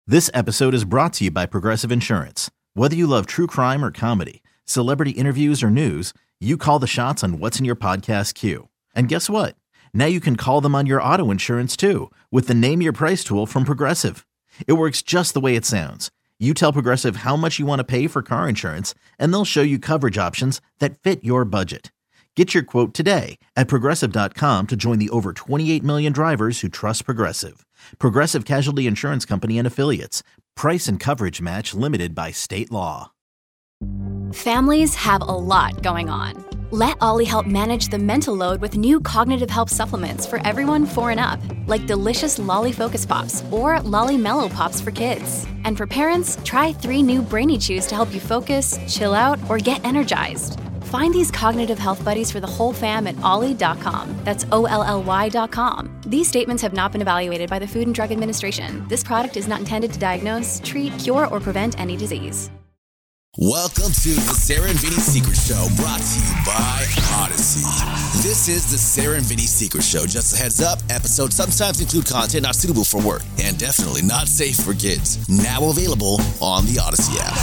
This episode is brought to you by Progressive Insurance. Whether you love true crime or comedy, celebrity interviews or news, you call the shots on what's in your podcast queue. And guess what? Now you can call them on your auto insurance too with the Name Your Price tool from Progressive. It works just the way it sounds. You tell Progressive how much you want to pay for car insurance, and they'll show you coverage options that fit your budget. Get your quote today at Progressive.com to join the over 28 million drivers who trust Progressive. Progressive Casualty Insurance Company and Affiliates. Price and coverage match limited by state law. Families have a lot going on. Let Ollie help manage the mental load with new cognitive help supplements for everyone 4 and up, like delicious Lolly Focus Pops or Lolly Mellow Pops for kids. And for parents, try 3 new Brainy Chews to help you focus, chill out, or get energized. Find these cognitive health buddies for the whole fam at ollie.com. That's OLLY.com. These statements have not been evaluated by the Food and Drug Administration. This product is not intended to diagnose, treat, cure, or prevent any disease. Welcome to the Sarah and Vinny Secret Show, brought to you by Odyssey. This is the Sarah and Vinny Secret Show. Just a heads up, episodes sometimes include content not suitable for work and definitely not safe for kids. Now available on the Odyssey app.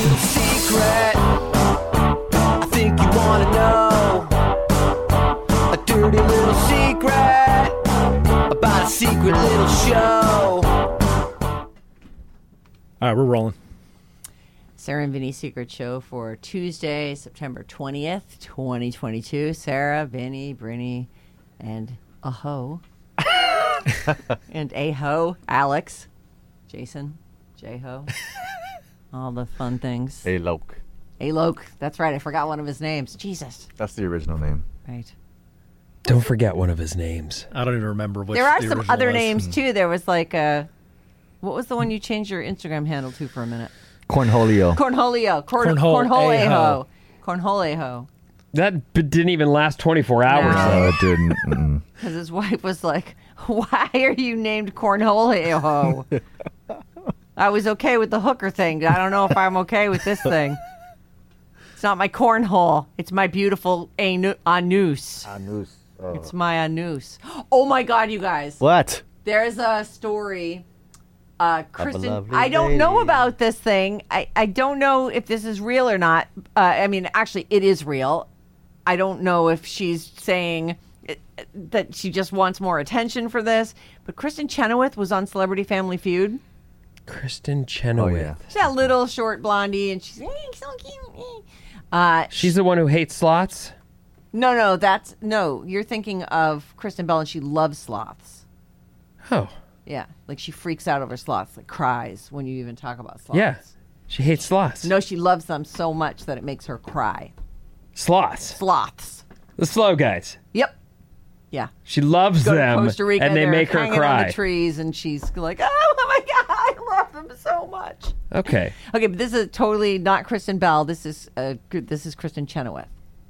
Secret. I think you want to know a dirty little secret about a secret little show. All right, we're rolling. Sarah and Vinny Secret Show for Tuesday, September 20th, 2022. Sarah, Vinny, Brinny, and Aho. And Aho, Alex, Jason, J-Ho. All the fun things. Alok. Alok, that's right. I forgot one of his names. Jesus. That's the original name. Right. Don't forget one of his names. I don't even remember which. There are the some original other was. names, too. There was like what was the one you changed your Instagram handle to for a minute? Cornholio. Cornholeho. Cornholeho. That didn't even last 24 hours. No. No, it didn't. Because his wife was like, why are you named Cornholeho? I was okay with the hooker thing. I don't know if I'm okay with this thing. It's not my cornhole. It's my beautiful anus. Anus. Oh. It's my anus. Oh, my God, you guys. What? There's a story. Kristen, lovely I don't know lady. about this thing. I don't know if this is real or not. I mean, actually, it is real. I don't know if she's saying that she just wants more attention for this. But Kristen Chenoweth was on Celebrity Family Feud. Kristen Chenoweth. Oh, yeah. She's that little short blondie, and she's so cute. She's the one who hates sloths? No, you're thinking of Kristen Bell, and she loves sloths. Oh. Yeah, like she freaks out over sloths, like cries when you even talk about sloths. Yeah. She hates sloths. No, she loves them so much that it makes her cry. Sloths. Sloths. The slow guys. Yep. Yeah. She loves Go them. to Costa Rica, and they they're make her hanging on cry. the trees, and she's like, "Oh my God, I love them so much." Okay. Okay, but this is totally not Kristen Bell. This is Kristen Chenoweth.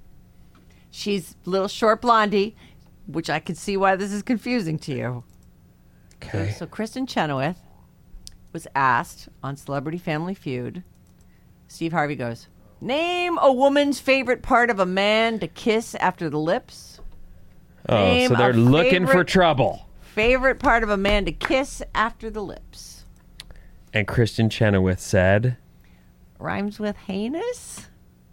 She's a little short blondie, which I can see why this is confusing to you. Okay. So Kristen Chenoweth was asked on Celebrity Family Feud. Steve Harvey goes, "Name a woman's favorite part of a man to kiss after the lips." Oh, Name so they're a looking for favorite- trouble. Favorite part of a man to kiss after the lips. And Kristen Chenoweth said, Rhymes with heinous?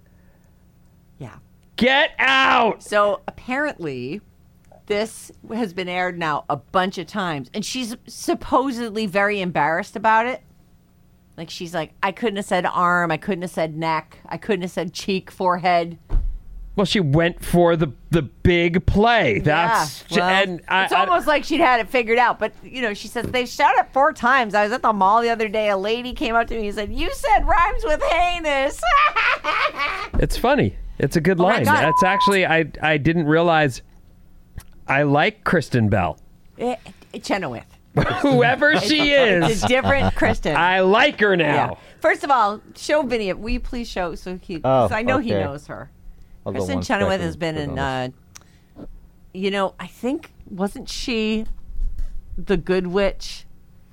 Yeah. "Get out!" So apparently, this has been aired now a bunch of times, and she's supposedly very embarrassed about it. Like, she's like, I couldn't have said arm, I couldn't have said neck, I couldn't have said cheek, forehead. Well, she went for the big play. That's yeah, well, and it's almost like she'd had it figured out. But, she says they've shot it 4 times. I was at the mall the other day. A lady came up to me and said, "You said rhymes with heinous." It's funny. It's a good Oh my line. God. That's actually I didn't realize I like Kristen Bell. Chenoweth. Whoever she is. It's a different Kristen. I like her now. Yeah. First of all, show Vinny. Will you please show so he? Because I know he okay. knows her. Hold on Kristen one Chenoweth second. has been Put in. on this. I think wasn't she the Good Witch?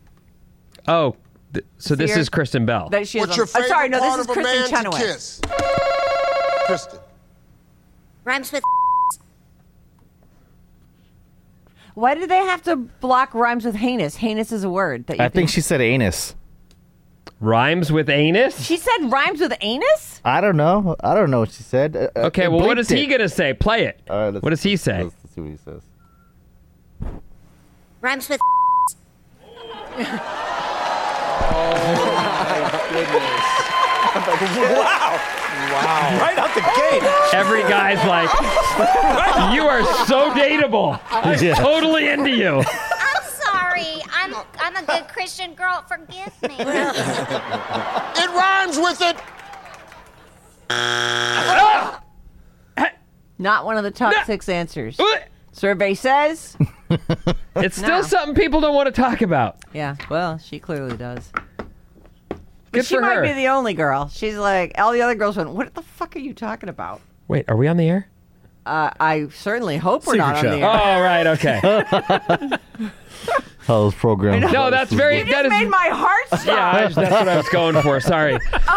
Oh, so this Fear- is Kristen Bell. That she is What's your on- favorite sorry, no, this part is of a Kristen man to Chenoweth. kiss? Kristen. Rhymes with Why do they have to block rhymes with heinous? Heinous is a word that you I think she said anus. Rhymes with anus? She said rhymes with anus? I don't know. I don't know what she said. Okay, well, what is he going to say? Play it. All right, What does he say? Let's see what he says. Rhymes with Wow. Right out the gate. Every guy's like, you are so dateable. I'm totally into you. I'm sorry. I'm a good Christian girl. Forgive me. It rhymes with it. Not one of the top 6 answers. Survey says. It's still something people don't want to talk about. Yeah, well, she clearly does. Good she for might her. be the only girl. She's like, all the other girls went, what the fuck are you talking about? Wait, are we on the air? I certainly hope we're not on Secret the show. air. Oh, right, okay. How those programs. No, that's very. You that just is, made my heart stop. yeah, that's what I was going for. Sorry.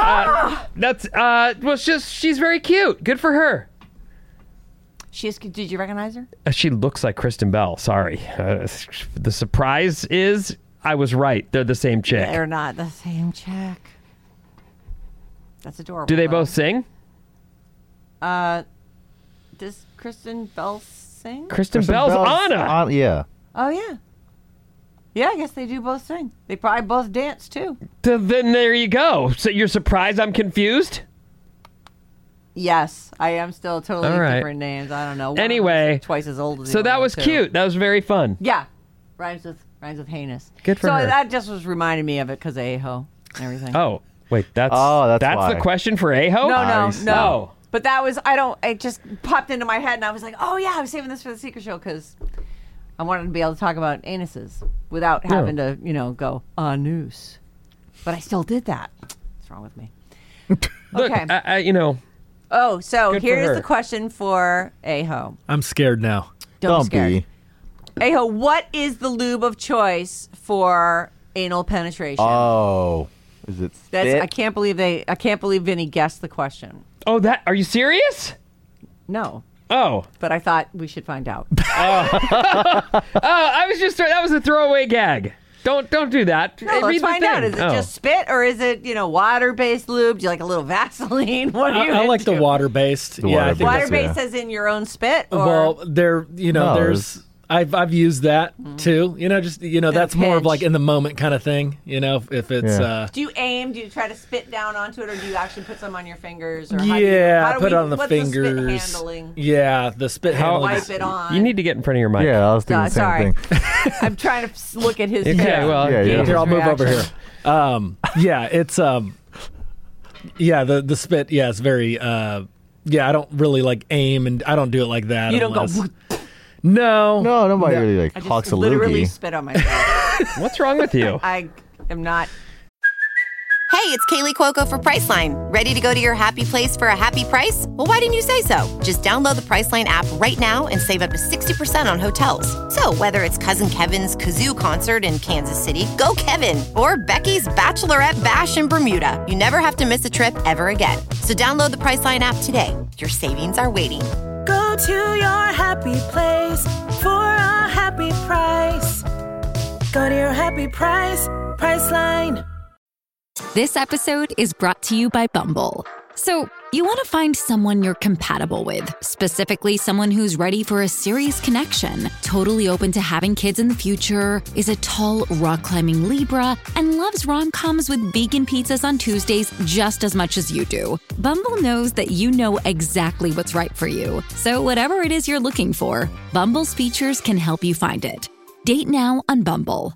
She's very cute. Good for her. Did you recognize her? She looks like Kristen Bell. Sorry. The surprise is I was right. They're the same chick. They're not the same chick. That's adorable. Do they though. both sing? Does Kristen Bell sing? Kristen Bell's Anna. Yeah. Oh, yeah. Yeah, I guess they do both sing. They probably both dance, too. Then there you go. So you're surprised I'm confused? Yes, I am still totally All right. different names. I don't know. One of Anyway, them's twice as old as the So other that one, was too. cute. That was very fun. Yeah, rhymes with heinous. Good for so her. that just was reminding me of it because of Aho and everything. Oh, wait. That's why. the question for Aho? No. But that was it just popped into my head and I was like, oh yeah, I was saving this for the Secret Show because I wanted to be able to talk about anuses without having to, go noose. But I still did that. What's wrong with me? Look, Okay. Oh, so Good for here's her. the question for Aho. I'm scared now. Don't be Don't scared. Aho, what is the lube of choice for anal penetration? Oh, is it spit? I can't believe Vinny guessed the question. Oh, are you serious? No, Oh. but I thought we should find out. I was just, that was a throwaway gag. Don't do that. No, let's find out. Is it just spit or is it, water-based lube? Do you like a little Vaseline? What do you I like the into? water-based. The Yeah, I think that's Water-based as in your own spit? Or? Well, No, there's I've used that too. That's more of pinch. like in the moment kind of thing. If it's Do you aim? Do you try to spit down onto it, or do you actually put some on your fingers? Or I put it on the what's fingers. The spit handling? Yeah, the spit handling. Wipe it on. You need to get in front of your mic. Yeah, I was thinking the same sorry. thing. I'm trying to look at his. Okay, well, Yeah, yeah. Here, I'll move over here. reaction. It's the spit. Yeah, it's very. I don't really like aim, and I don't do it like that. You don't unless, go. No, No, nobody really I hawks just a literally loogie. spit on myself. What's wrong with you? I am not. Hey, it's Kaylee Cuoco for Priceline. Ready to go to your happy place for a happy price? Well, why didn't you say so? Just download the Priceline app right now and save up to 60% on hotels. So whether it's Cousin Kevin's Kazoo Concert in Kansas City, go Kevin, or Becky's Bachelorette Bash in Bermuda, you never have to miss a trip ever again. So download the Priceline app today. Your savings are waiting. Go to your happy place for a happy price. Go to your happy price, Priceline. This episode is brought to you by Bumble. So, you want to find someone you're compatible with, specifically someone who's ready for a serious connection, totally open to having kids in the future, is a tall, rock-climbing Libra, and loves rom-coms with vegan pizzas on Tuesdays just as much as you do. Bumble knows that you know exactly what's right for you. So whatever it is you're looking for, Bumble's features can help you find it. Date now on Bumble.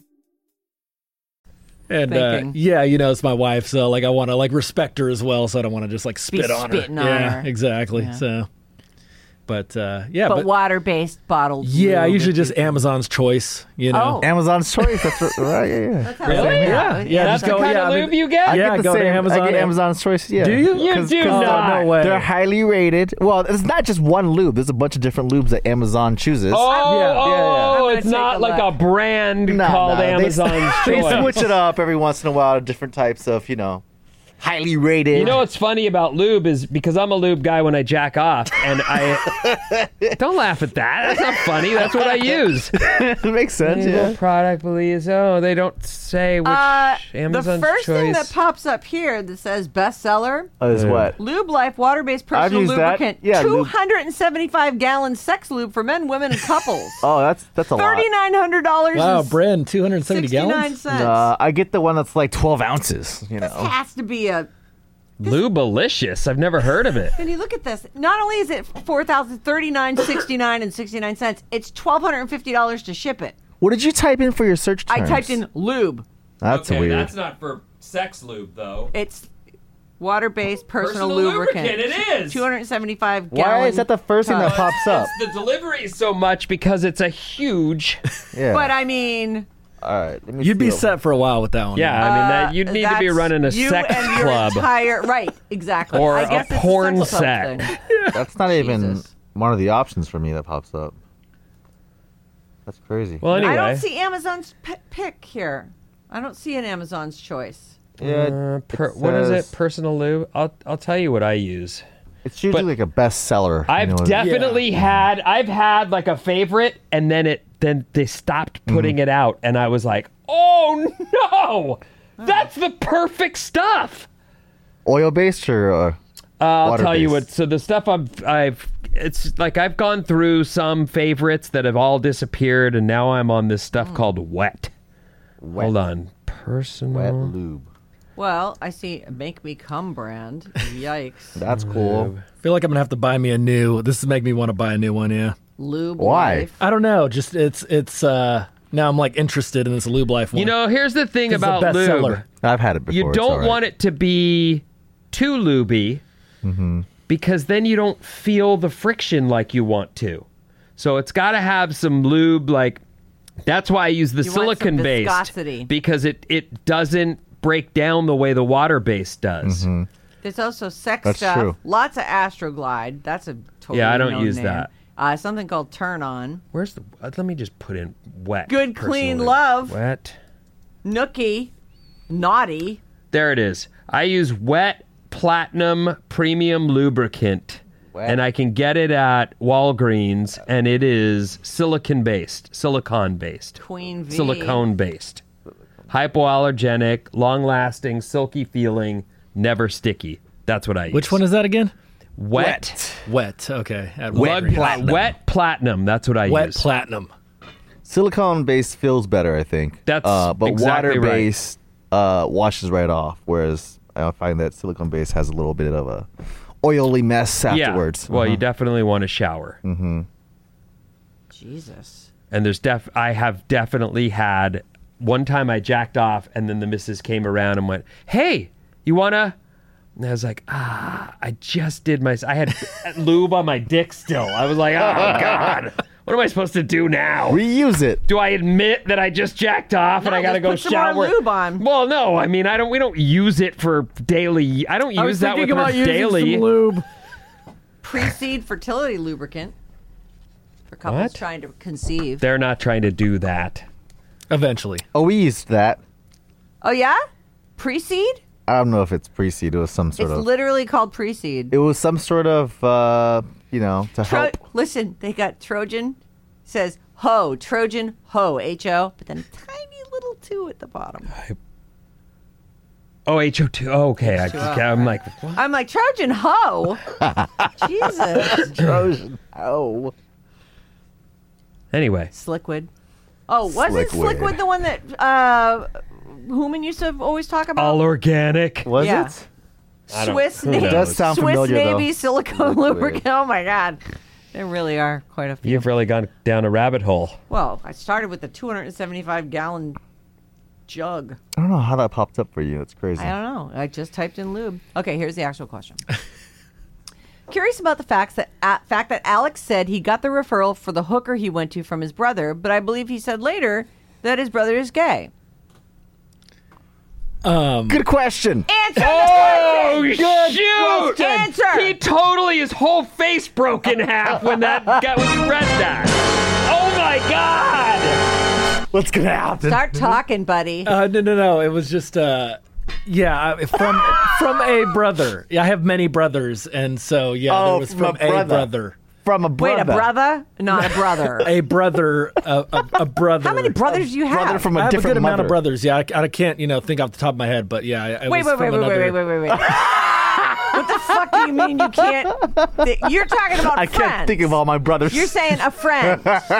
And it's my wife, so I want to respect her as well. So I don't want to just spit on her. spitting on Yeah, her. exactly. Yeah. So, but But water-based bottled. yeah, lube usually if just you- Amazon's Choice. Oh. Amazon's Choice. That's right. Yeah. That's how Really? Yeah. That's just the go. kind of lube you get? I Yeah, get the go to same. Amazon. I get Amazon's Choice. Yeah. Do you? You do not. No way. They're highly rated. Well, it's not just one lube. There's a bunch of different lubes that Amazon chooses. I'm It's gonna not take a like look. a brand No, called no, Amazon's They Choice. switch it up every once in a while to different types of, highly rated. You know what's funny about lube is because I'm a lube guy when I jack off, and I don't laugh at that. That's not funny. That's what I use. It makes sense. Single Yeah. product, please. Oh, they don't say which Amazon's the first thing choice. that pops up here that says bestseller Is what? Lube Life water-based I've personal used that. lubricant. Yeah, lube. 275-gallon sex lube for men, women, and couples. Oh, that's a lot. $3,900. Wow, and Bren, 270 gallons? 69 cents. I get the one that's like 12 ounces. You know. This has to be a. Lubalicious. I've never heard of it. Can you look at this? Not only is it $4,039.69 and 69 cents, it's $1,250 to ship it. What did you type in for your search terms? I typed in lube. That's weird. That's not for sex lube, though. It's water-based personal lubricant. lubricant. It is. 275 Why gallon. is that the first thing that tub. pops up? It's the delivery so much because it's a huge. Yeah. But I mean, All right. Let me You'd be see. set for a while with that one. Yeah, I mean, that you'd need to be that's running a you sex and your club. Right, exactly. Or I guess a it's porn sex club set. thing. That's not even Jesus. one of the options for me that pops up. That's crazy. Well, anyway. I don't see Amazon's pick here. I don't see an Amazon's choice. Yeah. What is it? Personal lube? I'll tell you what I use. It's usually like a bestseller. I've definitely had like a favorite, and then they stopped putting it out, and I was like, oh no, that's the perfect stuff. Oil based or I'll tell you water-based? what. So the stuff it's like I've gone through some favorites that have all disappeared, and now I'm on this stuff called Wet. Hold on, personal wet lube. Well, I see Make Me Come brand. Yikes. That's cool. I feel like I'm gonna have to buy me a new. This is making me want to buy a new one. Yeah. Lube Why? Life. I don't know. Just it's now I'm like interested in this Lube Life one. You know, here's the thing It's a about lube. bestseller. I've had it before. You it's don't all right. want it to be too lubey because then you don't feel the friction like you want to. So it's got to have some lube. Like that's why I use the You want some silicon based viscosity. because it doesn't break down the way the water based does. There's also sex That's stuff. true. Lots of Astroglide. That's a totally Yeah, I don't known use name. that. Something called Turn On. Where's the? Let me just put in Wet. Good personal Clean lube. Love. Wet. Nookie. Naughty. There it is. I use Wet Platinum Premium Lubricant. Wet. And I can get it at Walgreens, and it is silicon based. Queen V. Silicone based. Hypoallergenic, long lasting, silky feeling, never sticky. That's what I use. Which one is that again? Wet. Wet. Okay. At Wet, Walgreens. Wet Platinum. That's what I Wet use. Platinum. Silicone based feels better, I think. That's but exactly water based washes right off, whereas I find that silicone based has a little bit of a oily mess afterwards. Yeah. Well, you definitely want to shower. Jesus. And I have definitely had one time I jacked off, and then the missus came around and went, "Hey, you wanna?" And I was like, I just did I had lube on my dick still. I was like, oh God, what am I supposed to do now? Reuse it. Do I admit that I just jacked off and I gotta just go put some shower? more lube on. Well, no, I mean we don't use it for daily. I don't use that with her daily. lube. Pre-seed fertility lubricant. For couples What? trying to conceive. They're not trying to do that. Eventually. Oh, we used that. Oh, yeah? Pre-seed? I don't know if it's pre-seed. It was some sort It's of. literally called pre-seed. It was some sort of, to help. Listen, they got Trojan. Says ho, Trojan, ho, H-O, but then a tiny little 2 at the bottom. Oh, HO2. Oh, okay. I'm like, what? I'm like, Trojan, ho? Jesus. Trojan. Oh. Anyway. Sliquid. Oh, wasn't Sliquid. Sliquid the one that Hooman used to always talk about? All organic. Was Yeah. it? Swiss who Navy. knows? It does sound Swiss familiar, though. Navy silicone lubricant. Oh my God. There really are quite a few. You've really gone down a rabbit hole. Well, I started with the 275-gallon jug. I don't know how that popped up for you. It's crazy. I don't know. I just typed in lube. Okay, here's the actual question. Curious about the fact that Alex said he got the referral for the hooker he went to from his brother, but I believe he said later that his brother is gay. Good question. Answer Oh, the shoot! question. Answer. He totally, his whole face broke in half when you read that. Oh my God! What's gonna happen? Start talking, buddy. No. It was just Yeah, from a brother. Yeah, I have many brothers, and so there was from a brother. From a brother. Wait, a brother? Not a brother. A brother, a brother. How many brothers do you have? Brother from a I have a different good amount mother. of brothers. Yeah, I can't think off the top of my head, but yeah. Wait. What the fuck do you mean you can't? You're talking about I friends. can't think of all my brothers. You're saying a friend.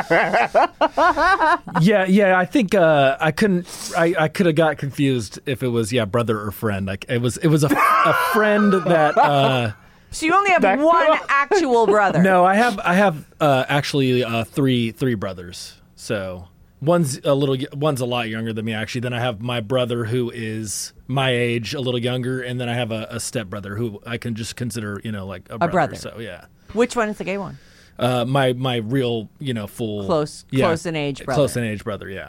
Yeah. I think I couldn't. I could have got confused if it was brother or friend. Like it was a friend that. So you only have one actual brother. No, I have actually three brothers. So one's a lot younger than me actually. Then I have my brother who is my age, a little younger, and then I have a stepbrother who I can just consider like a brother. So yeah. Which one is the gay one? My real full close in age brother. Close in age brother, yeah.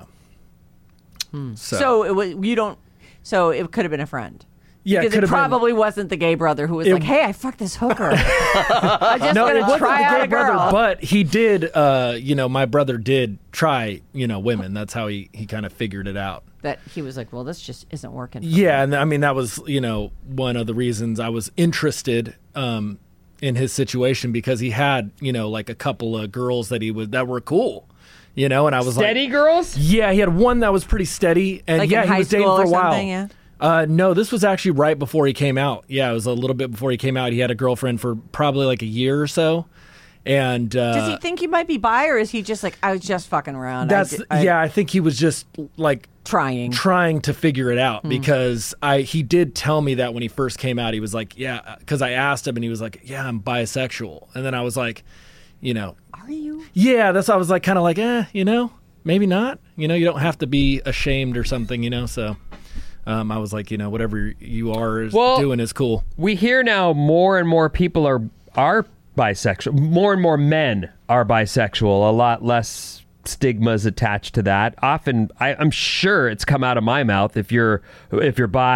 So it was So it could have been a friend. Yeah, because it probably wasn't the gay brother who was like, "Hey, I fucked this hooker. I just gonna try out a girl." Brother, but he did. My brother did try. Women. That's how he kind of figured it out. That he was like, "Well, this just isn't working." Yeah, and I mean that was one of the reasons I was interested in his situation because he had like a couple of girls that were cool. And I was steady girls. Yeah, he had one that was pretty steady, and like he was dating for a while. Yeah. No, this was actually right before he came out. Yeah, it was a little bit before he came out. He had a girlfriend for probably like a year or so. And does he think he might be bi, or is he just like, I was just fucking around? I think he was just like trying to figure it out because he did tell me that when he first came out, he was like, yeah, because I asked him and he was like, yeah, I'm bisexual. And then I was like, are you? Yeah, that's why I was like, kind of like, maybe not. You don't have to be ashamed or something, so. I was like, whatever you are doing is cool. We hear now more and more people are bisexual. More and more men are bisexual. A lot less stigmas attached to that. Often, I'm sure it's come out of my mouth. If you're a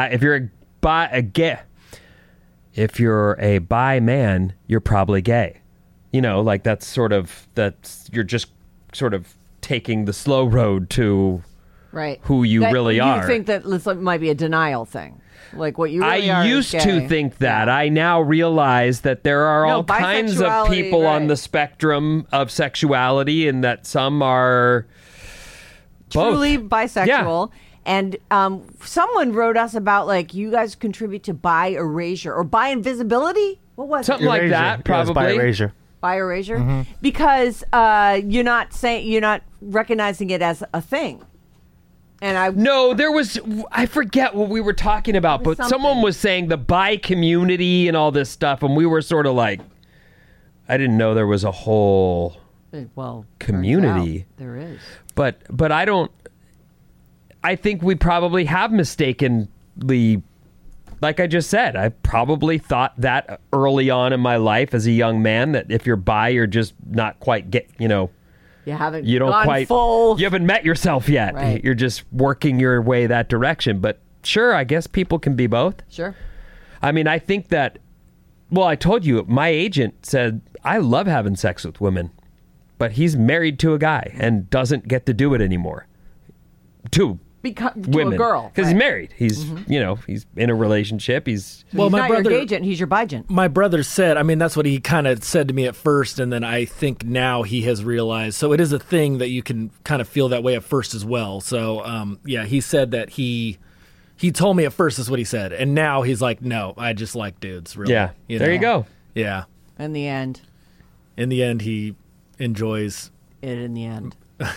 bi man, you're probably gay. Like you're just sort of taking the slow road to. Right. Who you really are. You think that this might be a denial thing. Like what you really are. I used to think that. Yeah. I now realize that there are all kinds of people on the spectrum of sexuality and that some are truly bisexual. Yeah. And someone wrote us about like you guys contribute to bi erasure or bi invisibility. What was something like that? Probably bi erasure. Bi erasure, because you're not recognizing it as a thing. And I forget what we were talking about, but someone was saying the bi community and all this stuff, and we were sort of like, I didn't know there was a whole community. There is, but I think we probably have mistakenly, like I just said, I probably thought that early on in my life as a young man that if you're bi, you're just not quite You haven't gone full. You haven't met yourself yet. Right. You're just working your way that direction. But sure, I guess people can be both. Sure. I mean, I think that, I told you, my agent said, I love having sex with women, but he's married to a guy and doesn't get to do it anymore. To women. A girl. Because he's married. He's, he's in a relationship. He's not your agent, he's your bigent. My brother said, that's what he kind of said to me at first, and then I think now he has realized. So it is a thing that you can kind of feel that way at first as well. So, he said that he told me at first is what he said, and now he's like, no, I just like dudes, really. Yeah, there you go. Yeah. In the end, he enjoys it in the end.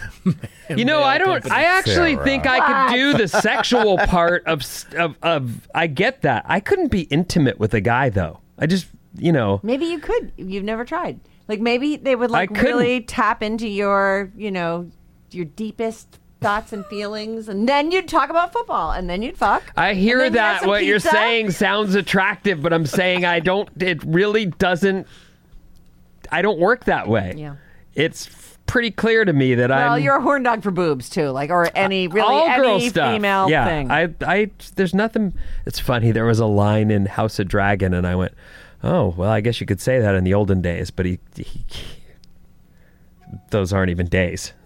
I actually think I could do the sexual part of I get that. I couldn't be intimate with a guy though. I just, Maybe you could. You've never tried. Like maybe they would really tap into your, your deepest thoughts and feelings, and then you'd talk about football, and then you'd fuck. I hear that what you're saying sounds attractive, but I'm saying it really doesn't. I don't work that way. Yeah. It's pretty clear to me that you're a horn dog for boobs too, like, or any girl stuff. Female thing. I there's nothing. It's funny. There was a line in House of Dragon, and I went, oh well, I guess you could say that in the olden days, but he those aren't even days.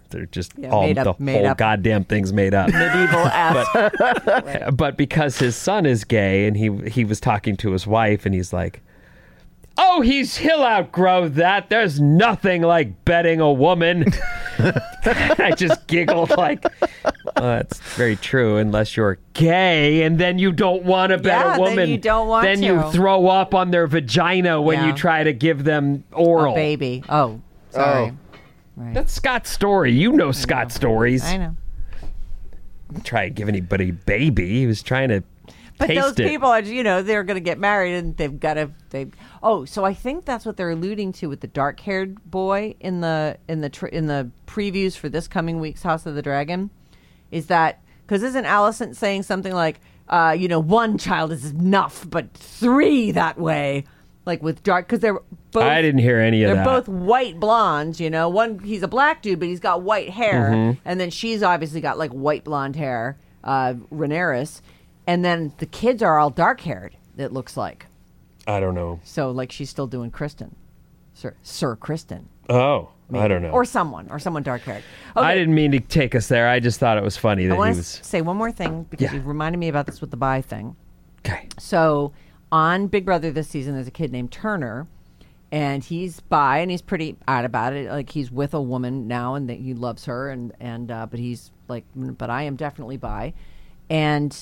They're just Yeah, all made up- the made whole up. goddamn thing's made up. Medieval ass. But because his son is gay, and he was talking to his wife, and he's like, "Oh, he'll outgrow that. There's nothing like betting a woman." I just giggled like, that's very true, unless you're gay, and then you don't want to bet a woman. Then you don't want Then to. you throw up on their vagina when you try to give them oral. A baby. Oh, sorry. Right. That's Scott's story. You know Scott's stories. I know. Try to give anybody baby. He was trying to But taste those it. people are, they're going to get married and they've got to. So I think that's what they're alluding to with the dark-haired boy in the previews for this coming week's House of the Dragon, is that because isn't Alicent saying something like, one child is enough, but 3 that way, like with dark, because they're both. I didn't hear any of They're that. both white blondes, One, he's a black dude, but he's got white hair, Mhm. and then she's obviously got like white blonde hair, Rhaenyra. And then the kids are all dark-haired, it looks like. I don't know. So, like, she's still doing Kristen. Sir Kristen. Oh, maybe. I don't know. Or someone dark-haired. I didn't mean to take us there. I just thought it was funny that I he want to was. say one more thing, because you reminded me about this with the bi thing. Okay. So, on Big Brother this season, there's a kid named Turner, and he's bi, and he's pretty out about it. Like, he's with a woman now, and that he loves her, but he's like, but I am definitely bi. And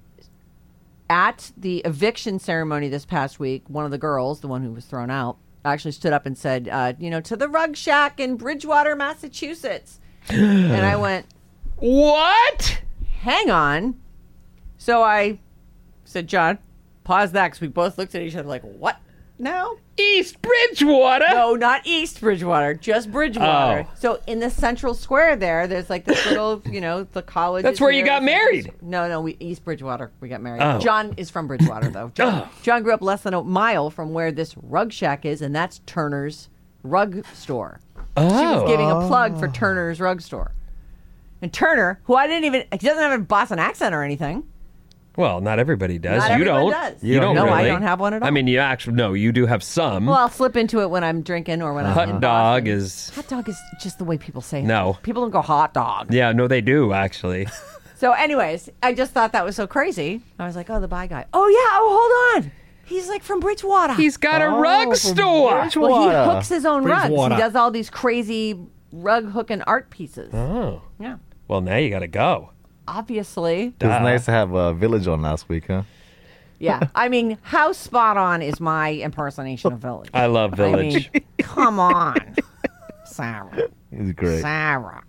at the eviction ceremony this past week, one of the girls, the one who was thrown out, actually stood up and said, to the Rug Shack in Bridgewater, Massachusetts. And I went, what? Hang on. So I said, John, pause that, because we both looked at each other like, what now? East Bridgewater? No, not East Bridgewater, just Bridgewater. Oh. So in the central square there's like this little, the college. That's where you got married. No, East Bridgewater. We got married. Oh. John is from Bridgewater, though. John grew up less than a mile from where this Rug Shack is, and that's Turner's Rug Store. She was giving a plug for Turner's Rug Store. And Turner, who he doesn't have a Boston accent or anything. Well, not everybody does. Not you everyone don't. does. You don't No, really. I don't have one at all. I mean, you do have some. Well, I'll slip into it when I'm drinking or when I'm in Hot dog Boston. is. Hot dog is just the way people say it. No. People don't go hot dog. Yeah, no, they do actually. So anyways, I just thought that was so crazy. I was like, oh, the bi guy. Oh, yeah. Oh, hold on. He's like from Bridgewater. He's got a rug store. Well, he hooks his own rugs. Bridgewater. He does all these crazy rug hooking art pieces. Oh. Yeah. Well, now you got to go. Obviously. It was nice to have Village on last week, huh? Yeah. I mean, how spot on is my impersonation of Village? I love Village. I mean, come on. Sarah. He's great. Sarah.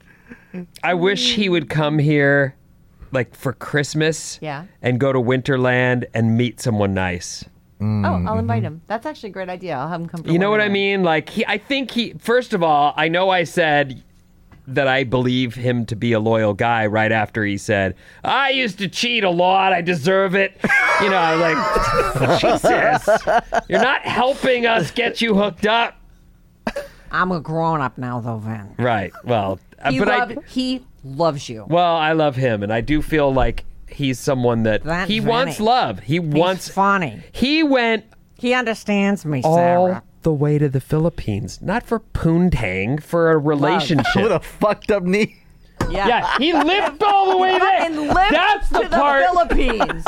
I wish he would come here, like for Christmas. Yeah. And go to Winterland and meet someone nice. Oh, I'll invite him. That's actually a great idea. I'll have him come. You know what I mean? Like I think first of all, I know I said that I believe him to be a loyal guy right after he said, I used to cheat a lot. I deserve it. I was like, Jesus, you're not helping us get you hooked up. I'm a grown up now, though, Vin. Right. Well, He loves you. Well, I love him, and I do feel like he's someone that he Vinny. wants love. He wants funny. He went. He understands me, all Sarah. the way to the Philippines, not for poontang, for a relationship. With a fucked up knee. Yeah. He lived all the way there. And lived That's the to part. The Philippines.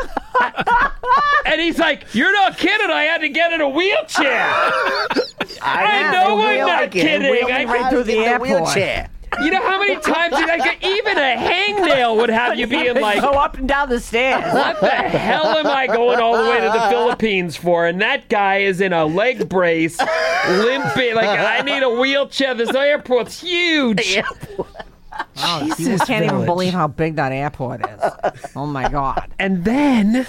And he's like, "You're not kidding. I had to get in a wheelchair." I know I'm not kidding. I right through the airport. Wheelchair. You know how many times even a hangnail would have you being like, go up and down the stairs. what the hell am I going all the way to the Philippines for? And that guy is in a leg brace, limping. Like, I need a wheelchair. This airport's huge. Oh, you Jesus, can't even Village. believe how big that airport is. Oh my God. And then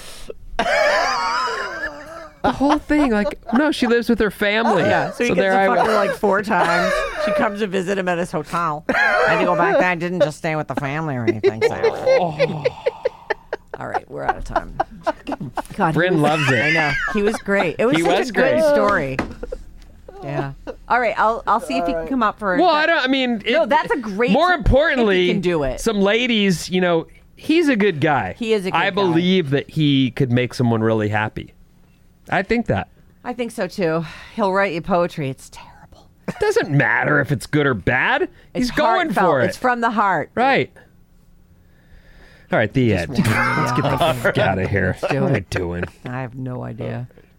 the whole thing, like, no, she lives with her family. Yeah, so he gets to fuck her like 4 times. She comes to visit him at his hotel. I had to go back there. I didn't just stay with the family or anything. So. All right, we're out of time. God, Bryn loves it. I know. He was great. It was He such was a good great. story. Yeah. All right, I'll see if he can come up for. Well, I mean, no, that's a great. More importantly, if he can do it. Some ladies, he's a good guy. He is a good guy. I believe that he could make someone really happy. I think that. I think so too. He'll write you poetry. It's terrible. Doesn't matter if it's good or bad. He's It's going heartfelt. for it. It's from the heart. Right. All right, the end. Let's get the fuck out of here. What am I doing? I have no idea.